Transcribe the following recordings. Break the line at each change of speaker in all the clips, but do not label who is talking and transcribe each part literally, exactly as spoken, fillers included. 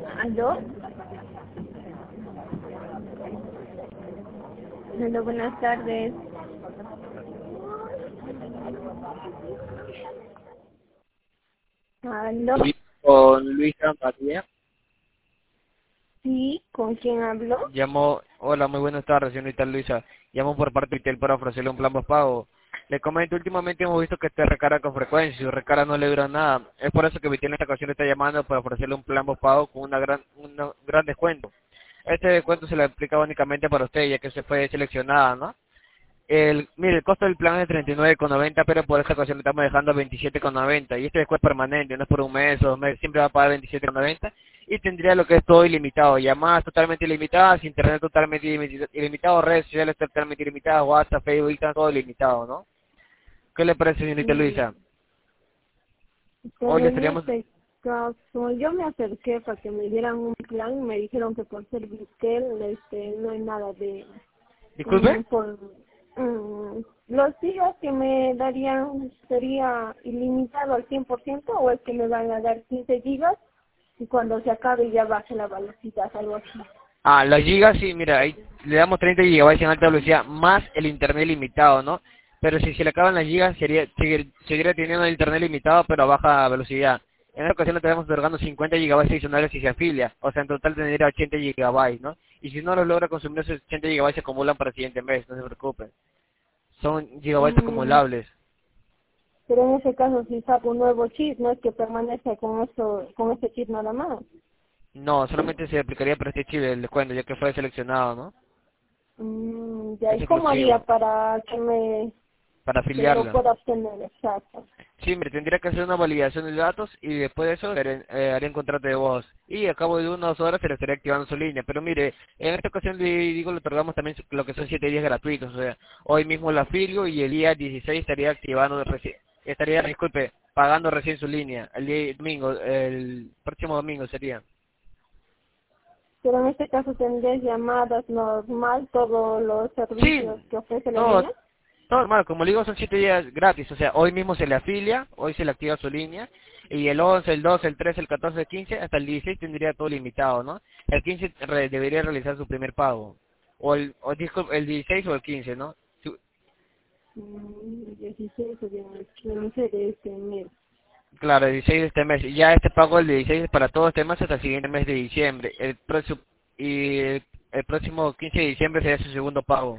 ¿Aló? Hola, buenas tardes. ¿Aló?
Con Luisa María.
Sí, ¿con quién hablo?
Llamo, hola, muy buenas tardes, señorita Luisa. Llamo por parte de Intel para ofrecerle un plan postpago. Le comento, últimamente hemos visto que usted recarga con frecuencia y su recarga no le dura nada. Es por eso que Vitel en esta ocasión le está llamando para ofrecerle un plan postpago con una gran, un gran descuento. Este descuento se le aplica únicamente para usted, ya que se fue seleccionada, ¿no? El, mire, el costo del plan es de treinta y nueve con noventa, pero por esta ocasión le estamos dejando veintisiete con noventa. Y este descuento es permanente, no es por un mes o dos meses, siempre va a pagar veintisiete con noventa. Y tendría lo que es todo ilimitado, llamadas totalmente ilimitadas, internet totalmente ilimita- ilimitado, redes sociales totalmente ilimitadas, WhatsApp, Facebook, Instagram, todo ilimitado, ¿no? ¿Qué le parece, señorita
Mm,
Luisa? Hoy
Pero
le
en
estaríamos...
este caso, yo me acerqué para que me dieran un plan y me dijeron que por ser Vitel este, no hay nada de...
¿Disculpe?
mm, por mm, ¿Los días que me darían sería ilimitado al cien por ciento o es que me van a dar quince gigas y cuando se acabe ya baje la velocidad, algo así?
Ah, las gigas, sí, mira, ahí le damos treinta gigabytes en alta velocidad, más el internet limitado, ¿no? Pero si se le acaban las gigas, sería, seguir- seguiría teniendo el internet limitado, pero a baja velocidad. En esta ocasión le estaremos otorgando cincuenta gigabytes adicionales si se afilia, o sea, en total tendría ochenta gigabytes, ¿no? Y si no los logra consumir, esos ochenta gigabytes se acumulan para el siguiente mes, no se preocupen. Son gigabytes
Mm,
acumulables.
pero en ese caso si saco un nuevo chip, no es que permanece con eso, con ese chip nada más.
No, solamente se aplicaría para este chip el descuento, ya que fue seleccionado, ¿no?
Mm, ya,
Es
¿y cómo haría
exclusivo,
para que me
para
que lo
afiliarlo.
pueda obtener? Exacto.
Sí, me tendría que hacer una validación de datos y después de eso haré, eh, haré un contrato de voz. Y a cabo de unas horas se le estaría activando su línea. Pero mire, en esta ocasión le digo, le otorgamos también su- lo que son siete días gratuitos. O sea, hoy mismo la afilio y el día dieciséis estaría activando, reci- estaría, disculpe, pagando recién su línea. El día domingo, el próximo domingo sería.
Pero en este caso tendrías llamadas normal, todos los
Sí,
servicios que ofrece la
todo,
línea.
todo normal, como le digo, son siete días gratis, o sea, hoy mismo se le afilia, hoy se le activa su línea, y el once, el doce, el trece, el catorce, el quince, hasta el dieciséis tendría todo limitado, ¿no? El quince re- debería realizar su primer pago, o el, o disculpe, el dieciséis o el quince, ¿no? Su-
Mm, dieciséis o quince de este mes.
claro, el dieciséis de este mes, y ya este pago, el dieciséis, es para todo este mes hasta el siguiente mes de diciembre, el próximo, y el, el próximo quince de diciembre sería su segundo pago.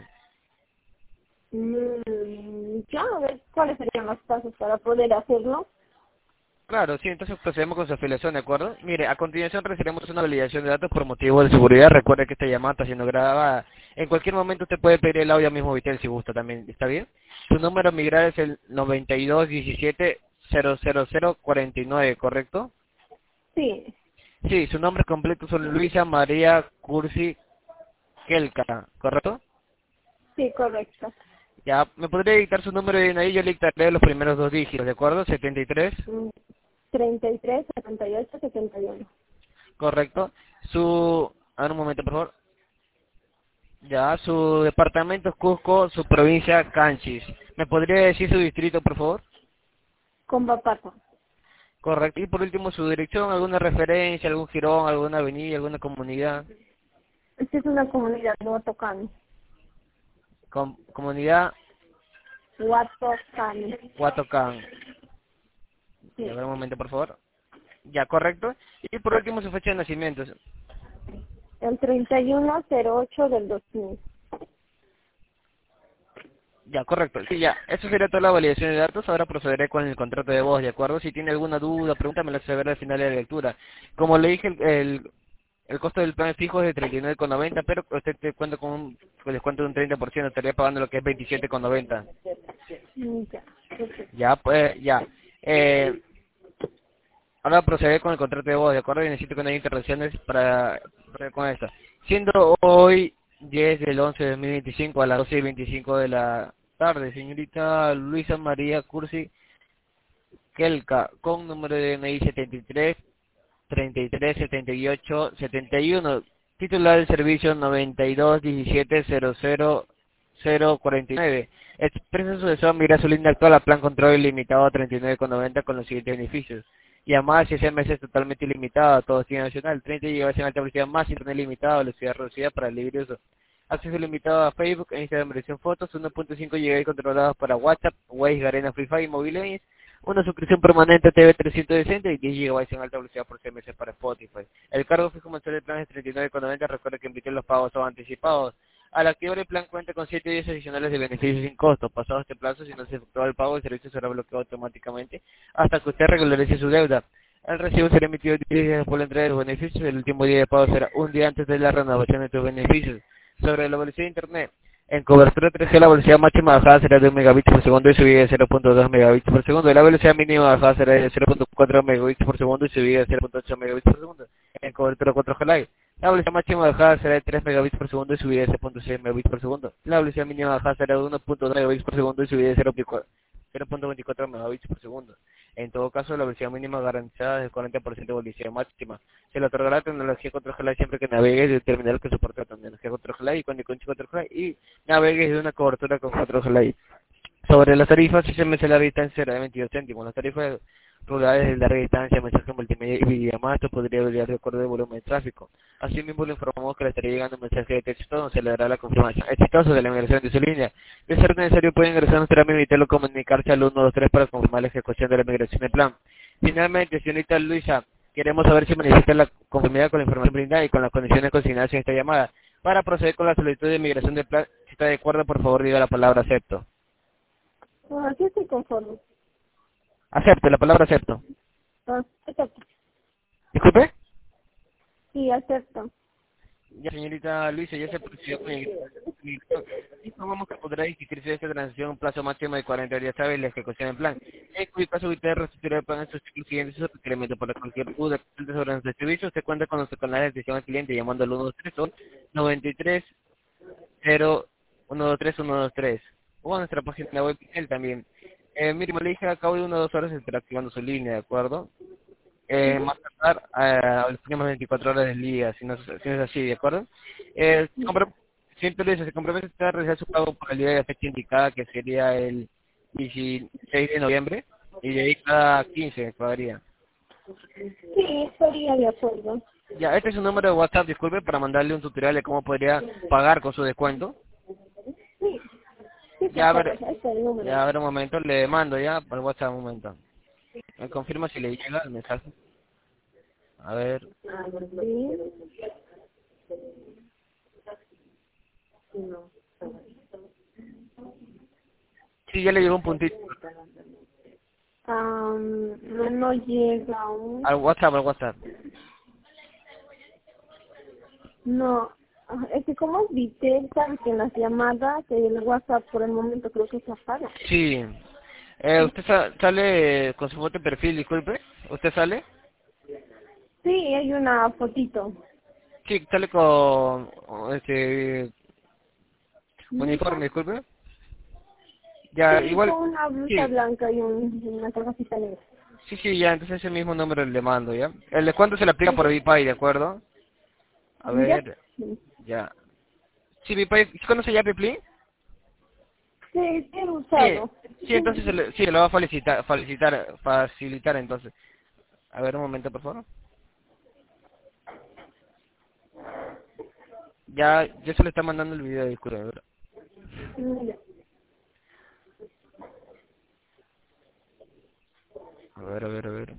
Mm, ya, a ver, ¿cuáles serían los pasos para poder hacerlo?
Claro, sí, entonces procedemos con su afiliación, ¿de acuerdo? Mire, a continuación recibiremos una validación de datos por motivo de seguridad. Recuerde que esta llamada está siendo grabada. En cualquier momento usted puede pedir el audio al mismo Vitel si gusta también, ¿está bien? Su número a migrar es el noventa y dos diecisiete cero cero cero cuarenta y nueve, ¿correcto?
Sí,
Sí, su nombre completo es Luisa María Cursi Kelka, ¿correcto?
sí, correcto.
Ya, ¿me podría dictar su número de D N I? Yo le dictaré los primeros dos dígitos, ¿de acuerdo? setenta y tres,
Mm, treinta y tres, setenta y ocho, setenta y uno.
¿correcto? Su... A ver un momento, por favor. Ya, su departamento es Cusco, su provincia Canchis. ¿Me podría decir su distrito, por favor?
Con Bapato.
Correcto. Y por último, su dirección, alguna referencia, algún jirón, alguna avenida, alguna comunidad.
Esta es una comunidad, Huatocán.
Com- comunidad
Huatocán.
Huatocán. Ya, a
Sí.
ver un momento, por favor. Ya, correcto. Y por último, su fecha de nacimiento.
El treinta y uno cero ocho del dos mil.
Ya, correcto. Sí, ya. Eso sería toda la validación de datos. Ahora procederé con el contrato de voz, ¿de acuerdo? Si tiene alguna duda, pregúntamela saber al final de la lectura. Como le dije, el, el, el costo del plan fijo es de treinta y nueve con noventa, pero usted te cuenta con un con descuento de un treinta por ciento, estaría pagando lo que es veintisiete con noventa.
Mm, ya, perfecto.
Ya, pues, ya. Eh, ahora procederé con el contrato de voz, ¿de acuerdo? Y necesito que no haya interrupciones para, para con esto. Siendo hoy diez del once de dos mil veinticinco a las doce y veinticinco de la tarde, señorita Luisa María Cursi Kelka, con número de D N I setenta y tres, treinta y tres, setenta y ocho, setenta y uno, titular del servicio noventa y dos diecisiete cero cero cero cuarenta y nueve. Expresa su deseo de migrar su línea actual a plan control ilimitado a treinta y nueve con noventa con los siguientes beneficios. Llamadas y S M S totalmente ilimitado, todo destino nacional, treinta gigabytes en alta velocidad más internet limitado, velocidad reducida para el libre uso. Acceso limitado a Facebook, Instagram, versión fotos, uno punto cinco gigabytes controlados para WhatsApp, Waze, Garena, Free Fire y Mobile Legends, una suscripción permanente a T V trescientos sesenta y diez gigabytes en alta velocidad por S M S para Spotify. El cargo fijo mensual del plan es treinta y nueve con noventa, recuerda que emitir los pagos son anticipados. Al activar el plan cuenta con siete días adicionales de beneficios sin costo. Pasado este plazo, si no se efectúa el pago, el servicio será bloqueado automáticamente hasta que usted regularice su deuda. El recibo será emitido diez días después de la entrega de los beneficios. El último día de pago será un día antes de la renovación de tus beneficios. Sobre la velocidad de Internet, en cobertura tres G la velocidad máxima bajada será de un megabits por segundo y subida de cero punto dos megabits por segundo. La velocidad mínima bajada será de cero punto cuatro megabits por segundo y subida de cero punto ocho megabits por segundo. En cobertura cuatro G Live, la velocidad máxima bajada será de tres megabits por segundo y subida de cero punto seis megabits por segundo. La velocidad mínima bajada será de uno punto dos megabits por segundo y subida de cero punto veinticuatro megabits por segundo. En todo caso, la velocidad mínima garantizada es del cuarenta por ciento de velocidad máxima. Se le otorgará tecnología cuatro G Live siempre que navegues de un terminal que soporte tecnología cuatro G Live y cuando con cuatro G Live y navegues de una cobertura con cuatro G Live. Sobre las tarifas, S M S de larga distancia será de veintidós céntimos. Las tarifas rurales de larga distancia, mensaje multimedia y videollamadas, esto podría variar de acuerdo al volumen de tráfico. Asimismo, le informamos que le estará llegando un mensaje de texto donde se le dará la confirmación exitosa de la migración de su línea. De ser necesario, puede ingresar a nuestra línea y teléfono comunicarse al uno dos tres para confirmar la ejecución de la migración de plan. Finalmente, señorita Luisa, queremos saber si manifiesta la conformidad con la información brindada y con las condiciones consignadas en esta llamada. Para proceder con la solicitud de migración de plan, si está de acuerdo, por favor, diga la palabra acepto.
Ah, sí estoy conforme.
Acepto, la palabra acepto.
Ah, acepto.
Disculpe.
Sí, acepto.
Ya, señorita Luisa, ya se procedió con el... Informamos que podrá inscribirse de esta transición un plazo máximo de cuarenta días hábiles la ejecución del plan. En cuyo caso usted restituirá el plan en sus siguientes requerimientos para cualquier duda sobre nuestro servicio. Usted cuenta con nuestro canal de atención al cliente llamando al uno dos tres o noventa y tres cero uno dos tres uno dos tres o a nuestra página web él también. Eh, mire, me le dije, a cabo de una o dos horas estará activando su línea, ¿de acuerdo? Eh, más tardar a las últimas veinticuatro horas del día, si no, si no es así, ¿de acuerdo? Eh, siempre dice, se compromete a realizar su pago por el día de la fecha indicada, que sería el dieciséis de noviembre, y de ahí cada quince pagaría.
Sí, estaría de acuerdo.
Ya, este es un número de WhatsApp, disculpe, para mandarle un tutorial de cómo podría pagar con su descuento.
Sí, sí, por
Ya, a
favor,
ver,
ahí está el número.
ya, a ver un momento, le mando ya por WhatsApp un momento. Me confirma si le llega el mensaje. A ver.
Sí.
Sí, ya le llegó un puntito.
Um, no, no llega aún.
Al WhatsApp, al WhatsApp.
No, ah, es que como es Vitel, sabe que en las llamadas, el WhatsApp por el momento creo que se apaga.
Sí. Eh, ¿Usted sa- sale con su foto de perfil, disculpe? ¿Usted sale?
Sí, hay una fotito.
Sí, sale con este
¿Blusa?
uniforme, disculpe. Ya,
Sí,
igual,
con una blusa
sí,
blanca y un, una camiseta negra.
sí, sí, ya, entonces ese mismo número le mando, ¿ya? El descuento se le aplica por
Ujú.
VPay, ¿de acuerdo? A
¿Ya?
ver,
Sí,
ya. ¿Sí, VPay? ¿Sí conoce ya VPay?
sí, he
Sí,
usado.
sí, entonces se le, sí, lo va a facilitar, facilitar, facilitar entonces. A ver, un momento, por favor. Ya, ya se le está mandando el video, disculpe. A ver,
Mm, ya.
a ver, a ver. A ver.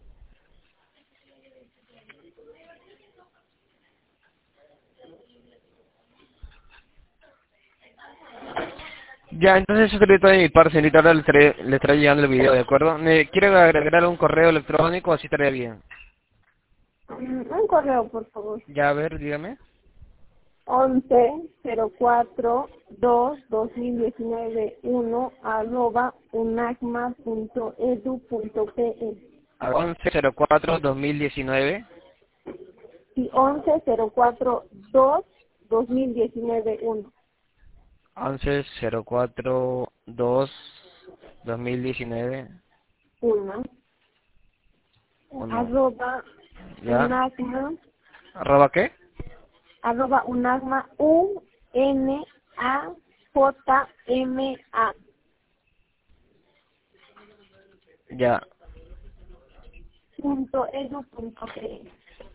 Ya, entonces eso sería todo de mi parte, señorita. Ahora le estaré, le estará llegando el video, ¿de acuerdo? ¿Me quiere agregar un correo electrónico? Así estaría bien.
Mm, Un correo, por favor.
Ya, a ver, dígame.
once cero cuatro dos dos mil diecinueve uno arroba unacma punto edu punto pe.
once cero cuatro dos mil diecinueve.
Y once cero cuatro dos dos mil diecinueve uno.
once cero cuatro dos dos mil diecinueve
uno
uno.
arroba
¿Ya?
unagma
¿Arroba qué?
arroba unagma u n a j m a.
Ya.
punto edu punto pe.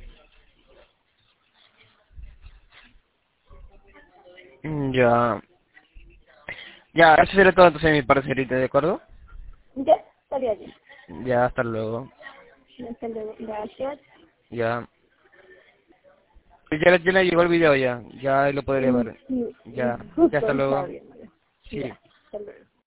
Mm, Ya. Ya, eso sería todo entonces de mi parte, señorita, ¿de acuerdo?
Ya, estaría bien.
Ya, hasta luego.
Hasta luego. Gracias.
Ya. Ya, le- ya le llegó el video ya. Ya lo podría
Mm,
ver.
sí,
Ya. Ya,
justo
hasta
está
luego.
bien.
Sí.
Ya.